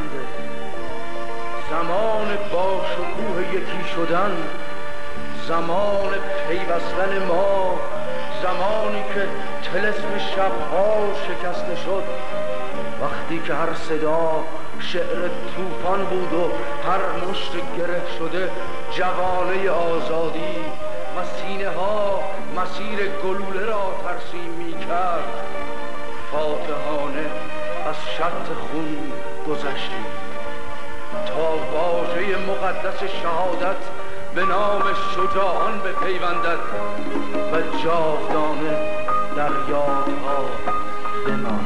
بلنده. زمان با شکوه یکی شدن، زمان پیوستن ما، زمانی که طلسم شبها شکسته شد، وقتی که هر صدا شعر طوفان بود و هر مشت گره شده جوانه آزادی و سینه ها مسیر گلوله را ترسیم می کرد. فاتحانه از شط خون گذشتیم تا واژه مقدس شهادت به نام شجاعان بپیوندد و جاودانه در یادها بماند.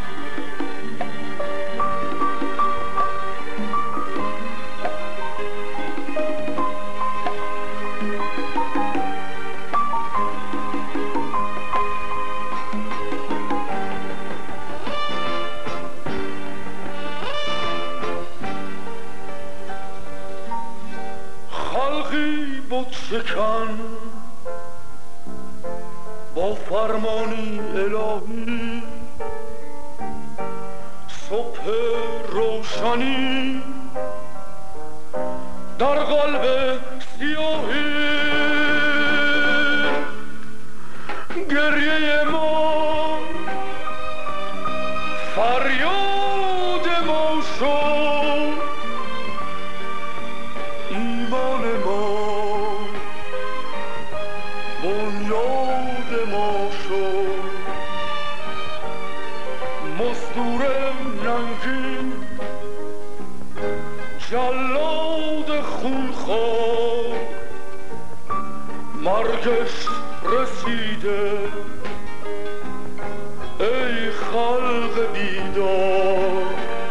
شکن با فرمانی الهی، صبح روشنی در قلب سیاهی، گریه ما فریاد ما شد، ایمان ما بنیاد ما شد. مزدور ننگین جلاد خونخوار، مرگش رسیده ای خلق بیدار.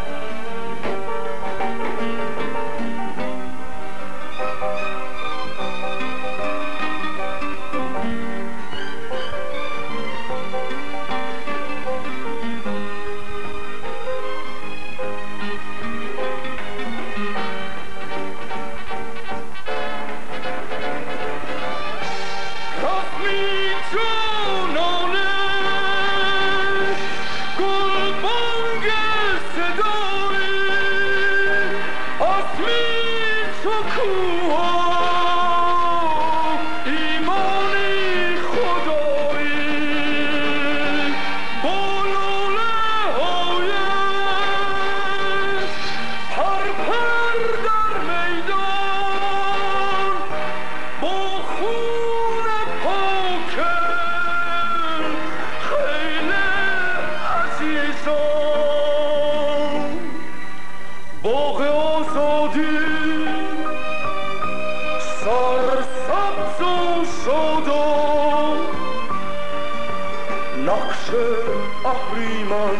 اهریمن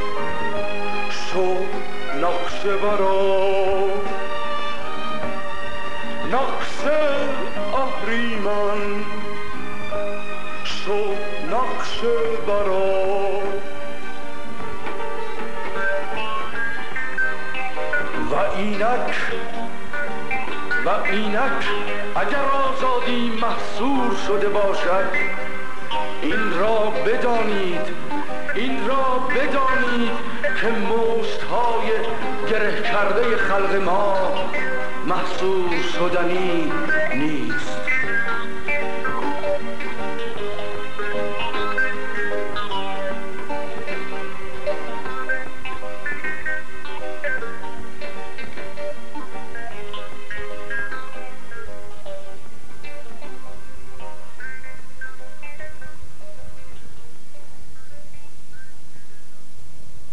شو نقشه برا، نقشه اهریمن شو نقشه برا. و اینک اگر آزادی محصور شده باشد، این را بدانید که مشت‌های گره کرده خلق ما محصور شدنی نیست.